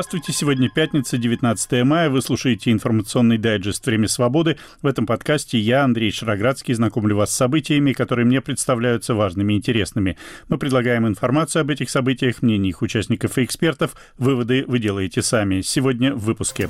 Здравствуйте, сегодня пятница, 19 мая. Вы слушаете информационный дайджест «Время свободы». В этом подкасте я, Андрей Шароградский, знакомлю вас с событиями, которые мне представляются важными и интересными. Мы предлагаем информацию об этих событиях, мнения их участников и экспертов. Выводы вы делаете сами. Сегодня в выпуске.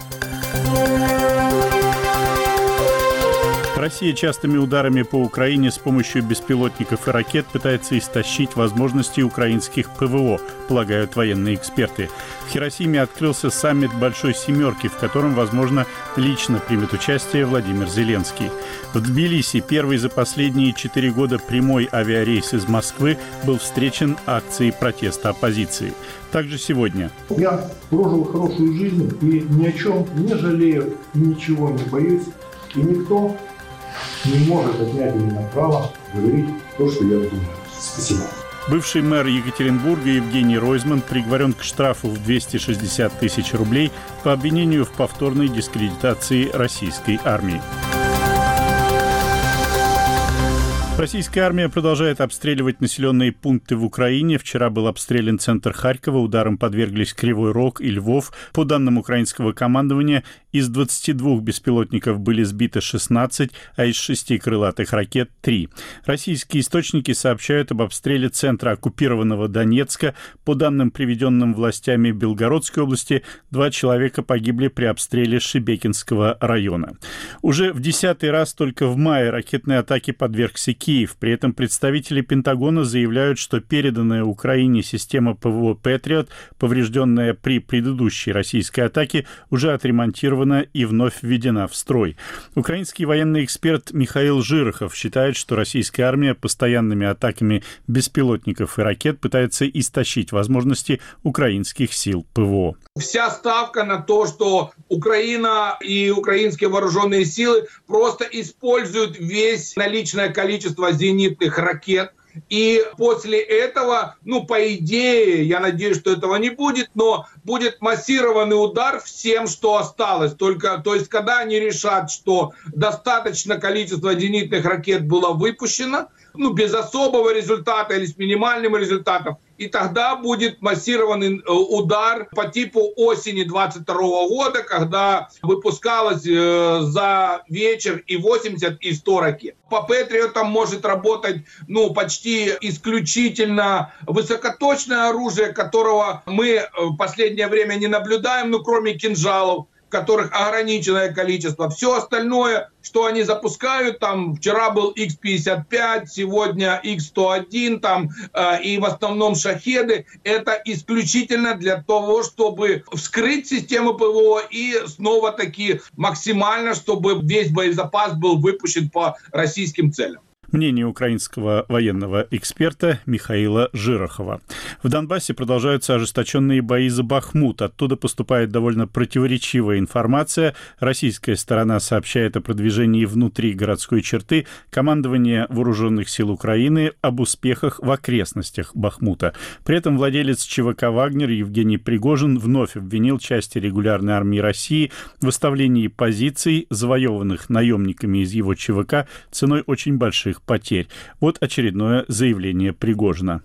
Россия частыми ударами по Украине с помощью беспилотников и ракет пытается истощить возможности украинских ПВО, полагают военные эксперты. В Хиросиме открылся саммит Большой Семерки, в котором, возможно, лично примет участие Владимир Зеленский. В Тбилиси первый за последние 4 года прямой авиарейс из Москвы был встречен акцией протеста оппозиции. Также сегодня. Я прожил хорошую жизнь и ни о чем не жалею, ничего не боюсь, и никто не может отнять у меня право говорить то, что я думаю. Спасибо. Бывший мэр Екатеринбурга Евгений Ройзман приговорен к штрафу в 260 тысяч рублей по обвинению в повторной дискредитации российской армии. Российская армия продолжает обстреливать населенные пункты в Украине. Вчера был обстрелян центр Харькова, ударом подверглись Кривой Рог и Львов. По данным украинского командования, из 22 беспилотников были сбиты 16, а из 6 крылатых ракет — 3. Российские источники сообщают об обстреле центра оккупированного Донецка. По данным, приведенным властями Белгородской области, 2 человека погибли при обстреле Шебекинского района. Уже в 10-й раз только в мае ракетной атаке подвергся Киев. При этом представители Пентагона заявляют, что переданная Украине система ПВО «Патриот», поврежденная при предыдущей российской атаке, уже отремонтирована и вновь введена в строй. Украинский военный эксперт Михаил Жирохов считает, что российская армия постоянными атаками беспилотников и ракет пытается истощить возможности украинских сил ПВО. Вся ставка на то, что Украина и украинские вооруженные силы просто используют весь наличное количество зенитных ракет. И после этого, по идее, я надеюсь, что этого не будет, но будет массированный удар всем, что осталось. То есть, когда они решат, что достаточно количество зенитных ракет было выпущено, без особого результата или с минимальным результатом, и тогда будет массированный удар по типу осени 22 года, когда выпускалось за вечер и 80, и 100 ракет. По Патриотам может работать почти исключительно высокоточное оружие, которого мы в последнее время не наблюдаем, кроме кинжалов, которых ограниченное количество. Все остальное, что они запускают, вчера был Х-55, сегодня Х-101, и в основном шахеды, это исключительно для того, чтобы вскрыть систему ПВО и снова-таки максимально, чтобы весь боезапас был выпущен по российским целям. Мнение украинского военного эксперта Михаила Жирохова. В Донбассе продолжаются ожесточенные бои за Бахмут. Оттуда поступает довольно противоречивая информация. Российская сторона сообщает о продвижении внутри городской черты. Командование Вооруженных сил Украины об успехах в окрестностях Бахмута. При этом владелец ЧВК «Вагнер» Евгений Пригожин вновь обвинил части регулярной армии России в оставлении позиций, завоеванных наемниками из его ЧВК, ценой очень больших потерь. Вот очередное заявление Пригожина.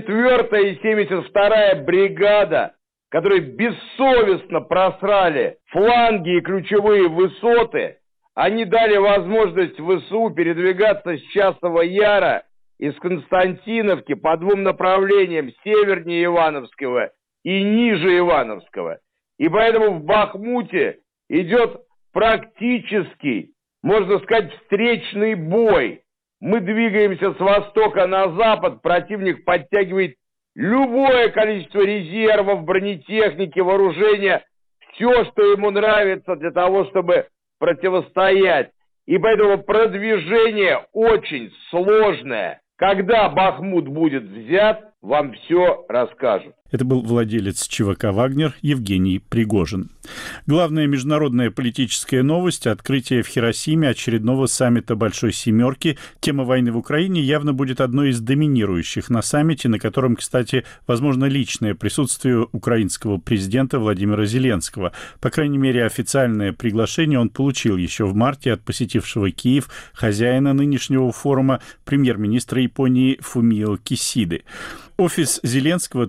4-я и 72-я бригада, которые бессовестно просрали фланги и ключевые высоты, они дали возможность ВСУ передвигаться с Часового Яра из Константиновки по 2 направлениям, севернее Ивановского и ниже Ивановского. И поэтому в Бахмуте идет практически, можно сказать, встречный бой. Мы двигаемся с востока на запад, противник подтягивает любое количество резервов, бронетехники, вооружения, все, что ему нравится для того, чтобы противостоять. И поэтому продвижение очень сложное. Когда Бахмут будет взят, вам все расскажут. Это был владелец ЧВК «Вагнер» Евгений Пригожин. Главная международная политическая новость – открытие в Хиросиме очередного саммита Большой Семерки. Тема войны в Украине явно будет одной из доминирующих на саммите, на котором, кстати, возможно личное присутствие украинского президента Владимира Зеленского. По крайней мере, официальное приглашение он получил еще в марте от посетившего Киев хозяина нынешнего форума, премьер-министра Японии Фумио Кисиды. Офис Зеленского то сообщает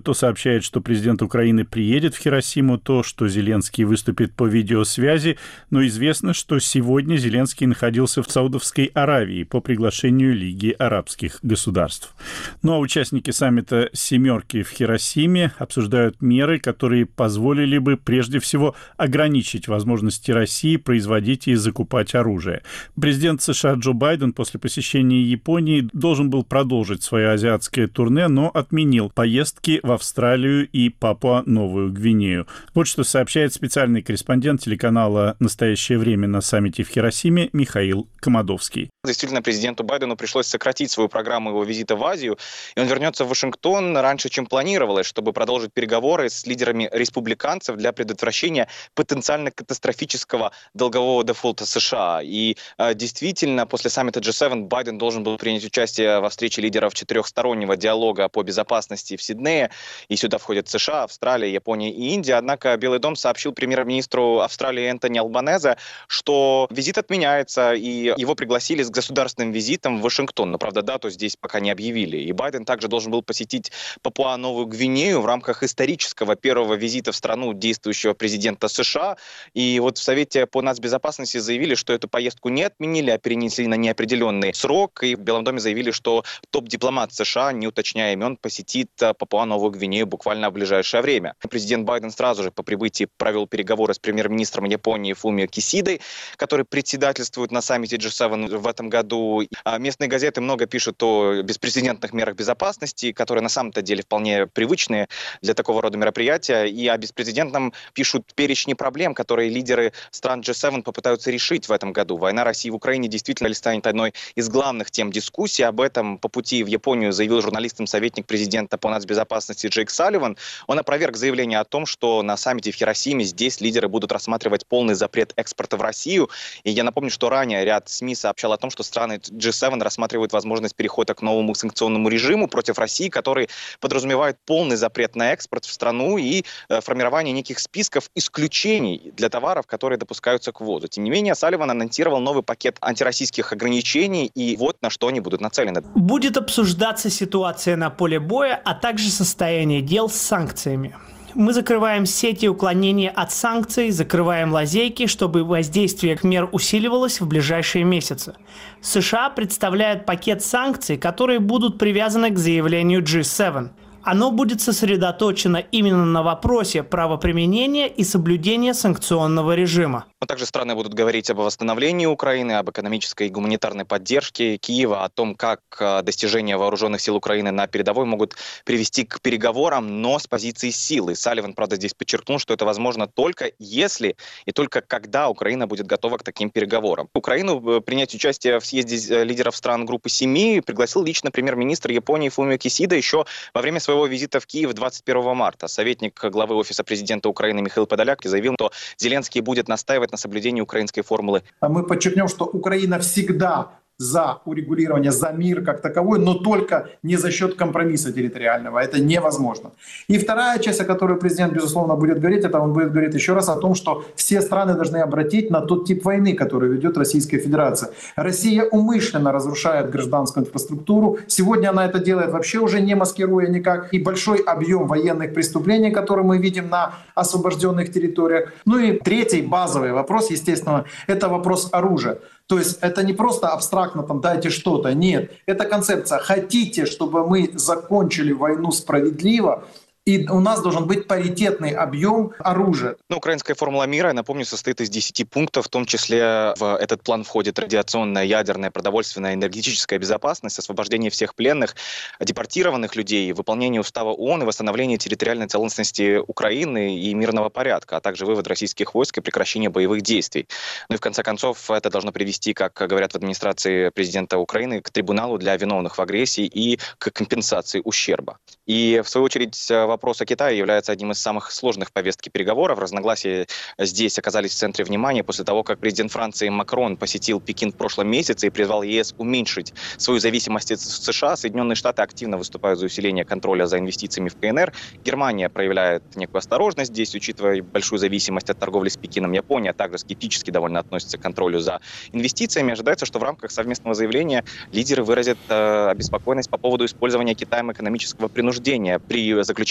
сообщает, что президент Украины приедет в Хиросиму, то, что Зеленский выступит по видеосвязи, но известно, что сегодня Зеленский находился в Саудовской Аравии по приглашению Лиги арабских государств. Ну а участники саммита «семерки» в Хиросиме обсуждают меры, которые позволили бы прежде всего ограничить возможности России производить и закупать оружие. Президент США Джо Байден после посещения Японии должен был продолжить свое азиатское турне, но отменил поездки в Австралию и Папуа-Новую Гвинею. Вот что сообщает специальный корреспондент телеканала «Настоящее время» на саммите в Хиросиме Михаил Комадовский. Действительно, президенту Байдену пришлось сократить свою программу его визита в Азию, и он вернется в Вашингтон раньше, чем планировалось, чтобы продолжить переговоры с лидерами республиканцев для предотвращения потенциально катастрофического долгового дефолта США. И действительно, после саммита G7 Байден должен был принять участие во встрече лидеров четырехстороннего диалога по безопасности в Сиднее, и сюда входят США, Австралия, Япония и Индия. Однако Белый дом сообщил премьер-министру Австралии Энтони Албанезе, что визит отменяется, и его пригласили с государственным визитом в Вашингтон. Но, правда, дату здесь пока не объявили. И Байден также должен был посетить Папуа-Новую Гвинею в рамках исторического первого визита в страну действующего президента США. И вот в Совете по нацбезопасности заявили, что эту поездку не отменили, а перенесли на неопределенный срок. И в Белом доме заявили, что топ-дипломат США, не уточняя имен, посетит Папуа-Новую Гвинею буквально в ближайшее время. Президент Байден сразу же по прибытии провел переговоры с премьер-министром Японии Фумио Кисидой, который председательствует на саммите G7 в этом году. Местные газеты много пишут о беспрецедентных мерах безопасности, которые на самом-то деле вполне привычные для такого рода мероприятия. И о беспрецедентном пишут перечни проблем, которые лидеры стран G7 попытаются решить в этом году. Война России в Украине действительно станет одной из главных тем дискуссии. Об этом по пути в Японию заявил журналистам советник президента по нацбезопасности Джейк Салливан. Он опроверг заявление о том, что на саммите в Хиросиме здесь лидеры будут рассматривать полный запрет экспорта в Россию. И я напомню, что ранее ряд СМИ сообщал о том, что страны G7 рассматривают возможность перехода к новому санкционному режиму против России, который подразумевает полный запрет на экспорт в страну и формирование неких списков исключений для товаров, которые допускаются к ввозу. Тем не менее, Салливан анонсировал новый пакет антироссийских ограничений, и вот на что они будут нацелены. Будет обсуждаться ситуация на поле боя, а также состояние дел с санкциями. Мы закрываем сети уклонения от санкций, закрываем лазейки, чтобы воздействие мер усиливалось в ближайшие месяцы. США представляют пакет санкций, которые будут привязаны к заявлению G7. Оно будет сосредоточено именно на вопросе правоприменения и соблюдения санкционного режима. Но также страны будут говорить об восстановлении Украины, об экономической и гуманитарной поддержке Киева, о том, как достижения вооруженных сил Украины на передовой могут привести к переговорам, но с позиции силы. Салливан, правда, здесь подчеркнул, что это возможно только если и только когда Украина будет готова к таким переговорам. Украину принять участие в съезде лидеров стран группы 7 пригласил лично премьер-министр Японии Фумио Кисида еще во время своего визита в Киев 21 марта. Советник главы Офиса президента Украины Михаил Подоляк заявил, что Зеленский будет настаивать на соблюдении украинской формулы. Мы подчеркнем, что Украина всегда за урегулирование, за мир как таковой, но только не за счет компромисса территориального. Это невозможно. И вторая часть, о которой президент, безусловно, будет говорить, это он будет говорить еще раз о том, что все страны должны обратить на тот тип войны, который ведет Российская Федерация. Россия умышленно разрушает гражданскую инфраструктуру. Сегодня она это делает вообще уже не маскируя никак. И большой объем военных преступлений, которые мы видим на освобожденных территориях. Ну и третий базовый вопрос, естественно, это вопрос оружия. То есть это не просто абстрактно там дайте что-то, нет. Это концепция. Хотите, чтобы мы закончили войну справедливо, и у нас должен быть паритетный объем оружия. Украинская формула мира, я напомню, состоит из 10 пунктов, в том числе в этот план входит радиационная, ядерная, продовольственная, энергетическая безопасность, освобождение всех пленных, депортированных людей, выполнение устава ООН и восстановление территориальной целостности Украины и мирного порядка, а также вывод российских войск и прекращение боевых действий. Ну и в конце концов это должно привести, как говорят в администрации президента Украины, к трибуналу для виновных в агрессии и к компенсации ущерба. И в свою очередь вопрос о Китае является одним из самых сложных повестки переговоров. Разногласия здесь оказались в центре внимания после того, как президент Франции Макрон посетил Пекин в прошлом месяце и призвал ЕС уменьшить свою зависимость от США. Соединенные Штаты активно выступают за усиление контроля за инвестициями в КНР. Германия проявляет некую осторожность здесь, учитывая большую зависимость от торговли с Пекином. Япония также скептически довольно относится к контролю за инвестициями. Ожидается, что в рамках совместного заявления лидеры выразят обеспокоенность по поводу использования Китаем экономического принуждения при заключении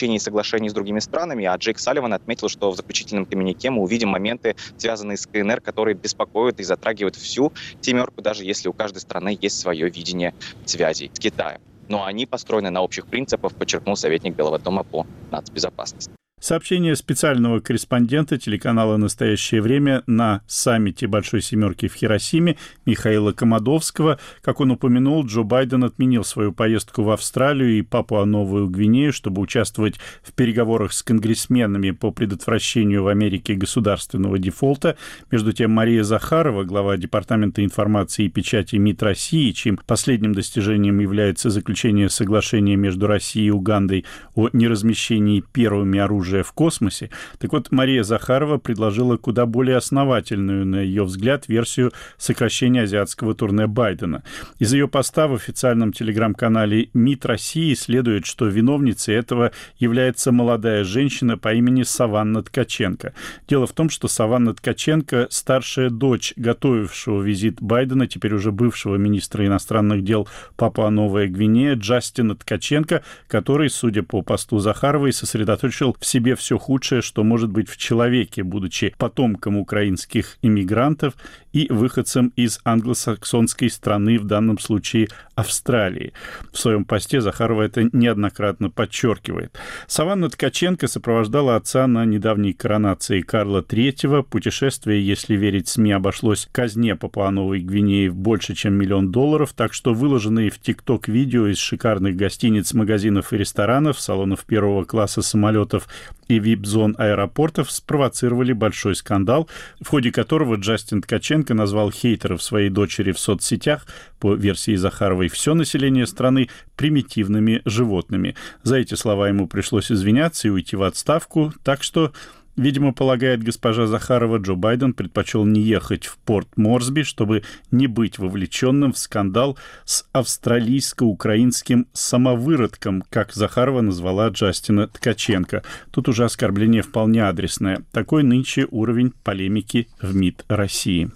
заключении соглашений с другими странами, а Джейк Салливан отметил, что в заключительном коммюнике мы увидим моменты, связанные с КНР, которые беспокоят и затрагивают всю семерку, даже если у каждой страны есть свое видение связей с Китаем. Но они построены на общих принципах, подчеркнул советник Белого дома по нацбезопасности. Сообщение специального корреспондента телеканала «Настоящее время» на саммите Большой Семерки в Хиросиме Михаила Комодовского. Как он упомянул, Джо Байден отменил свою поездку в Австралию и Папуа-Новую Гвинею, чтобы участвовать в переговорах с конгрессменами по предотвращению в Америке государственного дефолта. Между тем, Мария Захарова, глава Департамента информации и печати МИД России, чьим последним достижением является заключение соглашения между Россией и Угандой о неразмещении первыми оружия в космосе. Так вот, Мария Захарова предложила куда более основательную, на ее взгляд, версию сокращения азиатского турне Байдена. Из ее поста в официальном телеграм-канале МИД России следует, что виновницей этого является молодая женщина по имени Саванна Ткаченко. Дело в том, что Саванна Ткаченко – старшая дочь готовившего визит Байдена, теперь уже бывшего министра иностранных дел Папуа-Новая Гвинея Джастина Ткаченко, который, судя по посту Захаровой, сосредоточил в себе все худшее, что может быть в человеке, будучи потомком украинских иммигрантов и выходцем из англосаксонской страны, в данном случае Австралии. В своем посте Захарова это неоднократно подчеркивает. Саванна Ткаченко сопровождала отца на недавней коронации Карла III. Путешествие, если верить СМИ, обошлось казне Папуа-Новой Гвинеи в больше, чем $1 миллион, так что выложенные в ТикТок видео из шикарных гостиниц, магазинов и ресторанов, салонов первого класса самолетов и вип-зон аэропортов спровоцировали большой скандал, в ходе которого Джастин Ткаченко назвал хейтеров своей дочери в соцсетях, по версии Захаровой, все население страны примитивными животными. За эти слова ему пришлось извиняться и уйти в отставку, так что, видимо, полагает госпожа Захарова, Джо Байден предпочел не ехать в порт Морсби, чтобы не быть вовлеченным в скандал с австралийско-украинским самовыродком, как Захарова назвала Джастина Ткаченко. Тут уже оскорбление вполне адресное. Такой нынче уровень полемики в МИД России.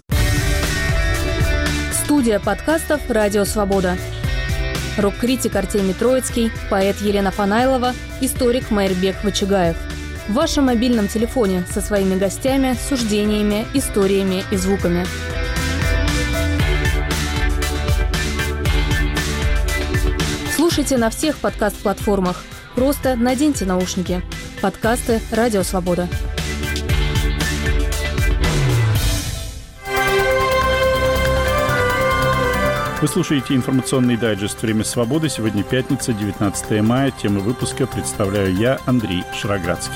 Студия подкастов «Радио Свобода». Рок-критик Артемий Троицкий, поэт Елена Фанайлова, историк Майрбек Вачигаев. В вашем мобильном телефоне со своими гостями, суждениями, историями и звуками. Слушайте на всех подкаст-платформах. Просто наденьте наушники. Подкасты «Радио Свобода». Вы слушаете информационный дайджест «Время свободы». Сегодня пятница, 19 мая. Тему выпуска представляю я, Андрей Шароградский.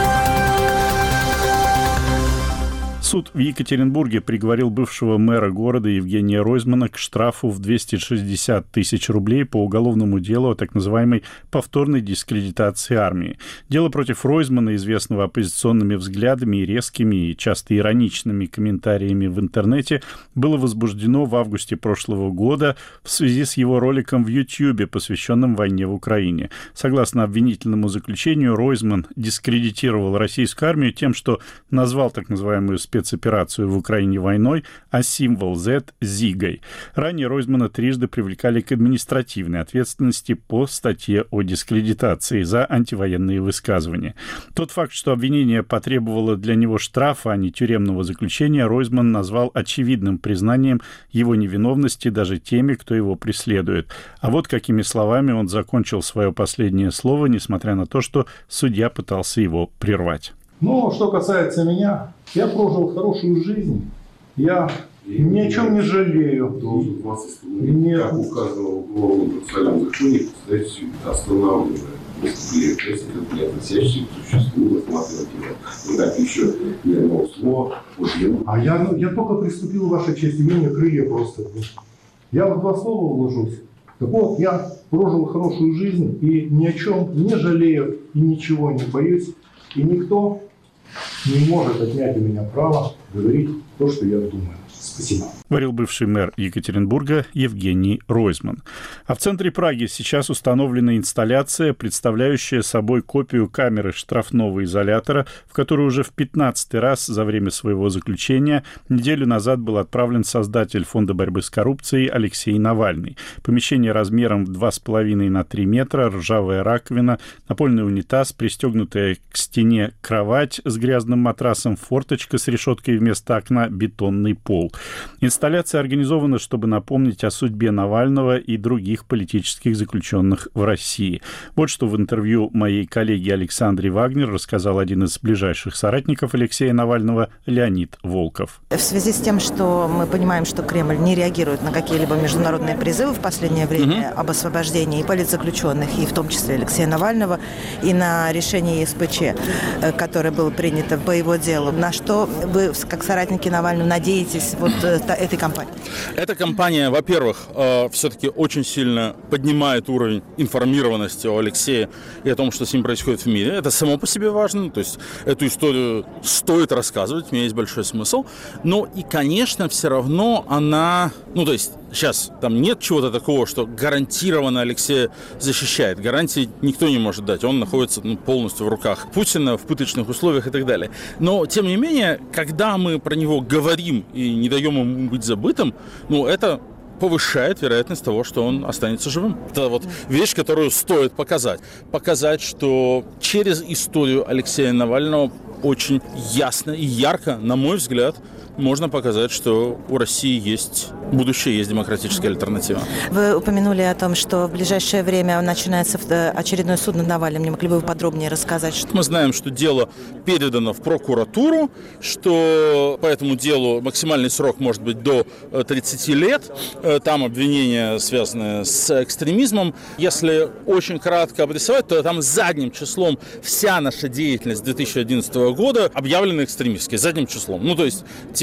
Суд в Екатеринбурге приговорил бывшего мэра города Евгения Ройзмана к штрафу в 260 тысяч рублей по уголовному делу о так называемой повторной дискредитации армии. Дело против Ройзмана, известного оппозиционными взглядами и резкими и часто ироничными комментариями в интернете, было возбуждено в августе прошлого года в связи с его роликом в YouTube, посвященным войне в Украине. Согласно обвинительному заключению, Ройзман дискредитировал российскую армию тем, что назвал так называемую спецоперацию в Украине войной, а символ Z – Зигой. Ранее Ройзмана трижды привлекали к административной ответственности по статье о дискредитации за антивоенные высказывания. Тот факт, что обвинение потребовало для него штрафа, а не тюремного заключения, Ройзман назвал очевидным признанием его невиновности даже теми, кто его преследует. А вот какими словами он закончил свое последнее слово, несмотря на то, что судья пытался его прервать. Но что касается меня, я прожил хорошую жизнь, я ни о чем не жалею. Должен вас остановить, как указано в уголовном процессуальном законе, кстати, останавливая преступление, не относящееся к существу, рассматривать его. И так еще ни одного слова. А я только приступил, ваша честь, имение крылья просто. Я в 2 слова уложусь. Так вот, я прожил хорошую жизнь и ни о чем не жалею и ничего не боюсь. И никто не может отнять у меня право говорить то, что я думаю. Спасибо. говорил бывший мэр Екатеринбурга Евгений Ройзман. А в центре Праги сейчас установлена инсталляция, представляющая собой копию камеры штрафного изолятора, в которую уже в 15-й раз за время своего заключения неделю назад был отправлен создатель Фонда борьбы с коррупцией Алексей Навальный. Помещение размером в 2,5 на 3 метра, ржавая раковина, напольный унитаз, пристегнутая к стене кровать с грязным матрасом, форточка с решеткой вместо окна, бетонный пол. Инсталляция организована, чтобы напомнить о судьбе Навального и других политических заключенных в России. Вот что в интервью моей коллеге Александре Вагнер рассказал один из ближайших соратников Алексея Навального Леонид Волков. В связи с тем, что мы понимаем, что Кремль не реагирует на какие-либо международные призывы в последнее время об освобождении и политзаключенных, и в том числе Алексея Навального, и на решение ЕСПЧ, которое было принято по его делу, на что вы, как соратники Навального, надеетесь вот этой кампании? Эта кампания, во-первых, все-таки очень сильно поднимает уровень информированности о Алексее и о том, что с ним происходит в мире. Это само по себе важно, то есть эту историю стоит рассказывать, у меня есть большой смысл. Но и, конечно, все равно она... то есть сейчас там нет чего-то такого, что гарантированно Алексея защищает. Гарантии никто не может дать. Он находится полностью в руках Путина, в пыточных условиях и так далее. Но, тем не менее, когда мы про него говорим и не даем ему быть забытым, это повышает вероятность того, что он останется живым. Это вот вещь, которую стоит показать. Показать, что через историю Алексея Навального очень ясно и ярко, на мой взгляд, можно показать, что у России есть будущее, есть демократическая альтернатива. Вы упомянули о том, что в ближайшее время начинается очередной суд над Навальным. Не могли бы вы подробнее рассказать? Что... Мы знаем, что дело передано в прокуратуру, что по этому делу максимальный срок может быть до 30 лет. Там обвинения, связанные с экстремизмом. Если очень кратко обрисовать, то там задним числом вся наша деятельность 2011 года объявлена экстремистской. Задним числом. То есть,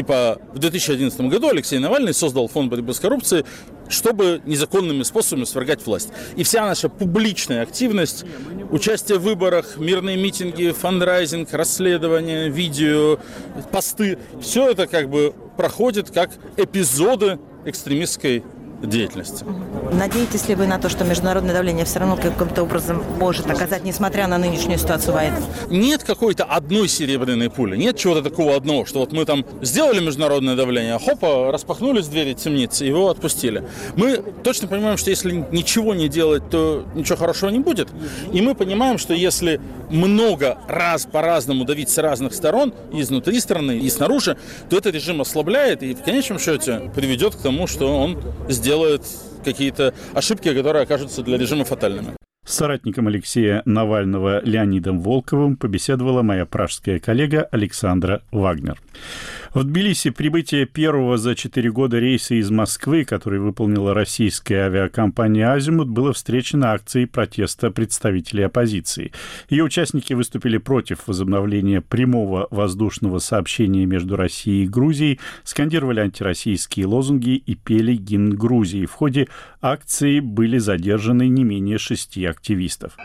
в 2011 году Алексей Навальный создал Фонд борьбы с коррупцией, чтобы незаконными способами свергать власть. И вся наша публичная активность, участие в выборах, мирные митинги, фандрайзинг, расследования, видео, посты, все это проходит как эпизоды экстремистской деятельности. Надеетесь ли вы на то, что международное давление все равно каким-то образом может оказать, несмотря на нынешнюю ситуацию войны? Нет какой-то одной серебряной пули, нет чего-то такого одного, что вот мы там сделали международное давление, хопа, распахнулись двери темницы, его отпустили. Мы точно понимаем, что если ничего не делать, то ничего хорошего не будет. И мы понимаем, что если много раз по-разному давить с разных сторон, и изнутри страны, и снаружи, то этот режим ослабляет и в конечном счете приведет к тому, что он сделает какие-то ошибки, которые окажутся для режима фатальными. С соратником Алексея Навального Леонидом Волковым побеседовала моя пражская коллега Александра Вагнер. В Тбилиси прибытие первого за 4 года рейса из Москвы, который выполнила российская авиакомпания «Азимут», было встречено акцией протеста представителей оппозиции. Ее участники выступили против возобновления прямого воздушного сообщения между Россией и Грузией, скандировали антироссийские лозунги и пели гимн Грузии. В ходе акции были задержаны не менее 6 активистов.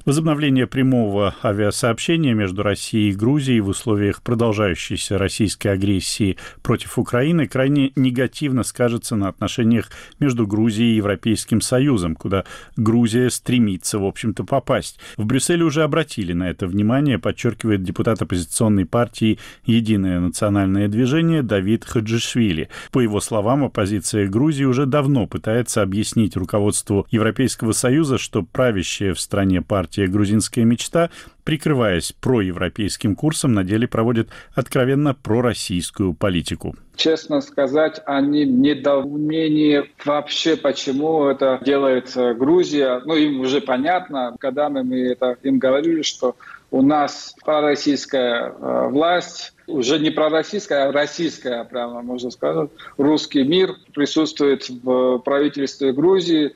Возобновление прямого авиасообщения между Россией и Грузией в условиях продолжающейся российской агрессии против Украины крайне негативно скажется на отношениях между Грузией и Европейским Союзом, куда Грузия стремится, в общем-то, попасть. В Брюсселе уже обратили на это внимание, подчеркивает депутат оппозиционной партии «Единое национальное движение» Давид Хаджишвили. По его словам, оппозиция Грузии уже давно пытается объяснить руководству Европейского Союза, что правящая в стране партия «Грузинская мечта», прикрываясь проевропейским курсом, на деле проводит откровенно пророссийскую политику. Честно сказать, они в недоумении вообще, почему это делает Грузия. Им уже понятно, когда мы это им говорили, что у нас пророссийская власть, уже не пророссийская, а российская, прямо можно сказать. Русский мир присутствует в правительстве Грузии,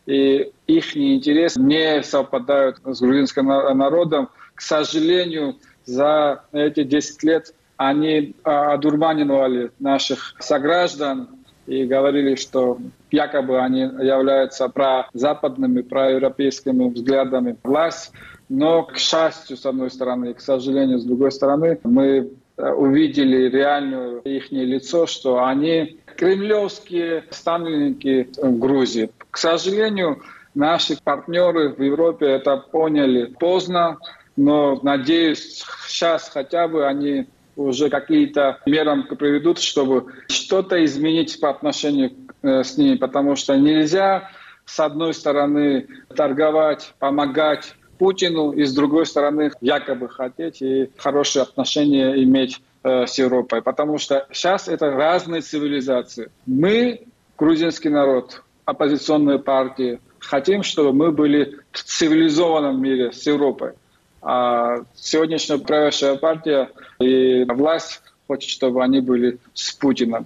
и их интерес не совпадают с грузинским народом. К сожалению, за эти 10 лет они одурманивали наших сограждан и говорили, что якобы они являются прозападными, проевропейскими взглядами власть. Но, к счастью, с одной стороны, и, к сожалению, с другой стороны, мы увидели реальное их лицо, что они кремлевские ставленники Грузии. К сожалению, наши партнеры в Европе это поняли поздно, но, надеюсь, сейчас хотя бы они уже какие-то меры приведут, чтобы что-то изменить по отношению с ними, потому что нельзя, с одной стороны, торговать, помогать Путину, и с другой стороны, якобы хотеть и хорошие отношения иметь с Европой, потому что сейчас это разные цивилизации. Мы, грузинский народ, оппозиционные партии, хотим, чтобы мы были в цивилизованном мире с Европой. А сегодняшняя правящая партия и власть хочет, чтобы они были с Путиным.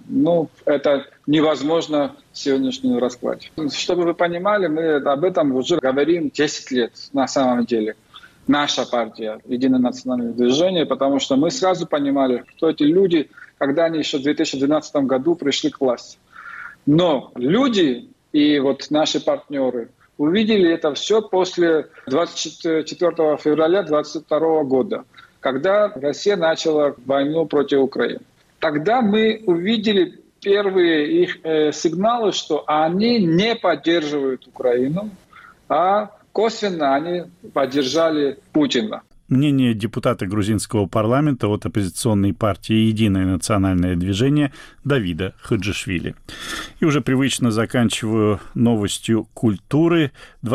Это невозможно в сегодняшнем раскладе. Чтобы вы понимали, мы об этом уже говорим 10 лет на самом деле. Наша партия, Единое национальное движение, потому что мы сразу понимали, кто эти люди, когда они еще в 2012 году пришли к власти. Но люди и наши партнеры увидели это все после 24 февраля 2022 года, когда Россия начала войну против Украины. Тогда мы увидели первые их сигналы, что они не поддерживают Украину, а косвенно они поддержали Путина. Мнение депутата грузинского парламента от оппозиционной партии «Единое национальное движение» Давида Хаджишвили. И уже привычно заканчиваю новостью культуры.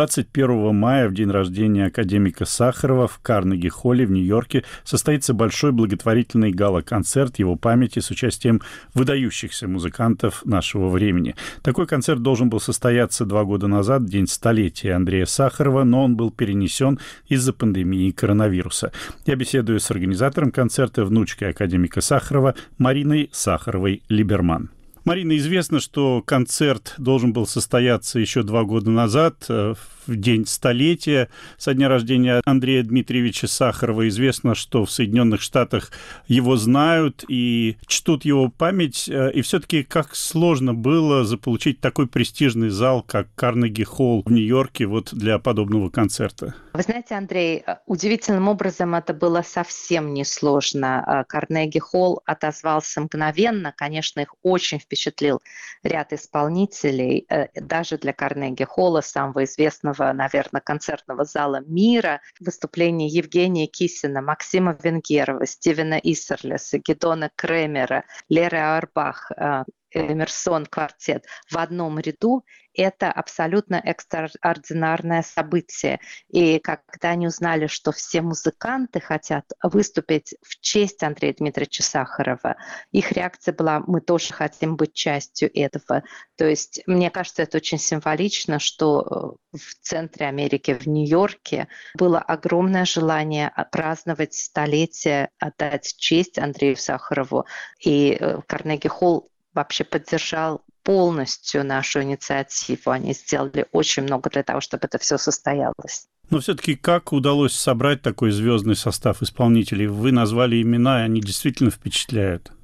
21 мая, в день рождения академика Сахарова, в Карнеги-холле в Нью-Йорке состоится большой благотворительный гала-концерт его памяти с участием выдающихся музыкантов нашего времени. Такой концерт должен был состояться 2 года назад, в день столетия Андрея Сахарова, но он был перенесен из-за пандемии коронавируса. Я беседую с организатором концерта, внучкой академика Сахарова, Мариной Сахаровой-Либерман. Марина, известно, что концерт должен был состояться еще 2 года назад, в день столетия со дня рождения Андрея Дмитриевича Сахарова. Известно, что в Соединенных Штатах его знают и чтут его память. И все-таки как сложно было заполучить такой престижный зал, как Карнеги-холл в Нью-Йорке для подобного концерта? Вы знаете, Андрей, удивительным образом это было совсем несложно. Карнеги-холл отозвался мгновенно. Конечно, их очень впечатлил ряд исполнителей. Даже для Карнеги-холла, самого известного, наверное, концертного зала мира, выступления Евгения Кисина, Максима Венгерова, Стивена Исерлеса, Гедона Кремера, Леры Аурбах, Эмерсон квартет в одном ряду — это абсолютно экстраординарное событие. И когда они узнали, что все музыканты хотят выступить в честь Андрея Дмитриевича Сахарова, их реакция была: мы тоже хотим быть частью этого. То есть, мне кажется, это очень символично, что в центре Америки, в Нью-Йорке, было огромное желание праздновать столетие, отдать честь Андрею Сахарову. И Карнеги-холл вообще поддержал полностью нашу инициативу. Они сделали очень много для того, чтобы это все состоялось. Но все-таки как удалось собрать такой звездный состав исполнителей? Вы назвали имена, и они действительно впечатляют.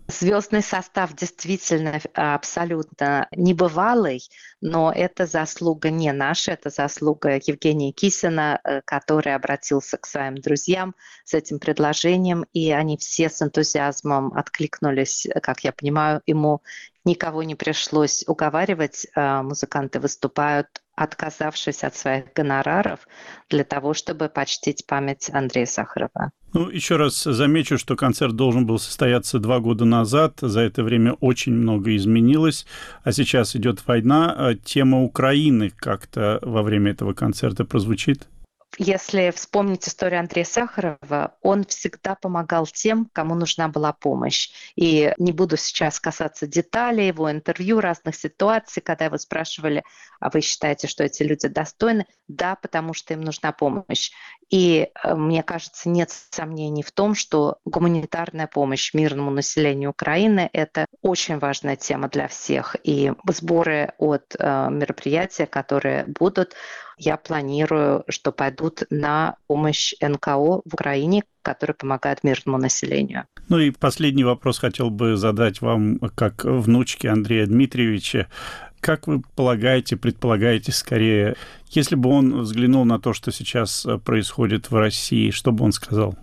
Звездный состав действительно абсолютно небывалый, но это заслуга не наша, это заслуга Евгения Кисина, который обратился к своим друзьям с этим предложением, и они все с энтузиазмом откликнулись, как я понимаю, ему никого не пришлось уговаривать, музыканты выступают, отказавшись от своих гонораров для того, чтобы почтить память Андрея Сахарова. Еще раз замечу, что концерт должен был состояться 2 года назад. За это время очень много изменилось. А сейчас идет война. Тема Украины как-то во время этого концерта прозвучит? Если вспомнить историю Андрея Сахарова, он всегда помогал тем, кому нужна была помощь. И не буду сейчас касаться деталей его интервью, разных ситуаций, когда его спрашивали, а вы считаете, что эти люди достойны? Да, потому что им нужна помощь. И мне кажется, нет сомнений в том, что гуманитарная помощь мирному населению Украины – это очень важная тема для всех. И сборы от мероприятия, которые будут, я планирую, что пойдут на помощь НКО в Украине, которые помогают мирному населению. И последний вопрос хотел бы задать вам, как внучке Андрея Дмитриевича. Как вы предполагаете скорее, если бы он взглянул на то, что сейчас происходит в России, что бы он сказал?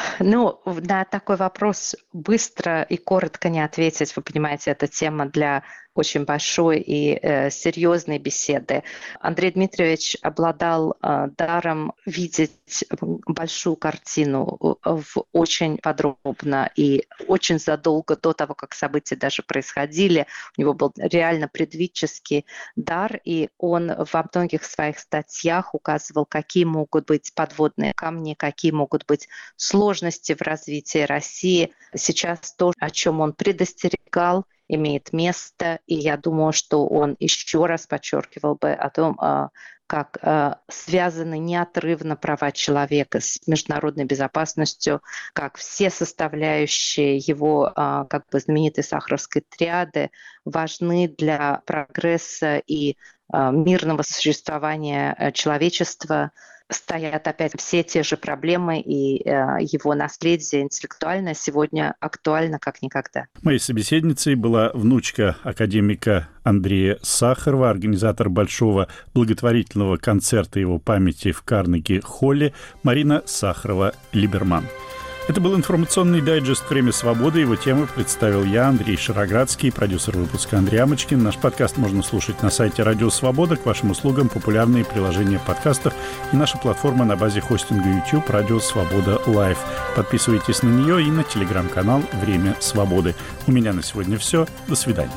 На такой вопрос быстро и коротко не ответить. Вы понимаете, это тема для очень большой и серьезной беседы. Андрей Дмитриевич обладал даром видеть большую картину очень подробно и очень задолго до того, как события даже происходили. У него был реально предвидческий дар, и он во многих своих статьях указывал, какие могут быть подводные камни, какие могут быть сложности в развитии России. Сейчас то, о чем он предостерегал, имеет место, и я думаю, что он еще раз подчеркивал бы о том, как связаны неотрывно права человека с международной безопасностью, как все составляющие его знаменитой сахаровской триады важны для прогресса и мирного существования человечества. Стоят опять все те же проблемы, и его наследие интеллектуальное сегодня актуально как никогда. Моей собеседницей была внучка академика Андрея Сахарова, организатор большого благотворительного концерта его памяти в Карнеги-холле Марина Сахарова-Либерман. Это был информационный дайджест «Время свободы». Его темы представил я, Андрей Шароградский, продюсер выпуска Андрей Амочкин. Наш подкаст можно слушать на сайте «Радио Свобода». К вашим услугам популярные приложения подкастов и наша платформа на базе хостинга YouTube «Радио Свобода Лайв». Подписывайтесь на нее и на телеграм-канал «Время свободы». У меня на сегодня все. До свидания.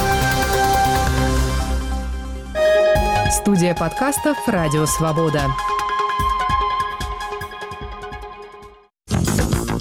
Студия подкастов «Радио Свобода».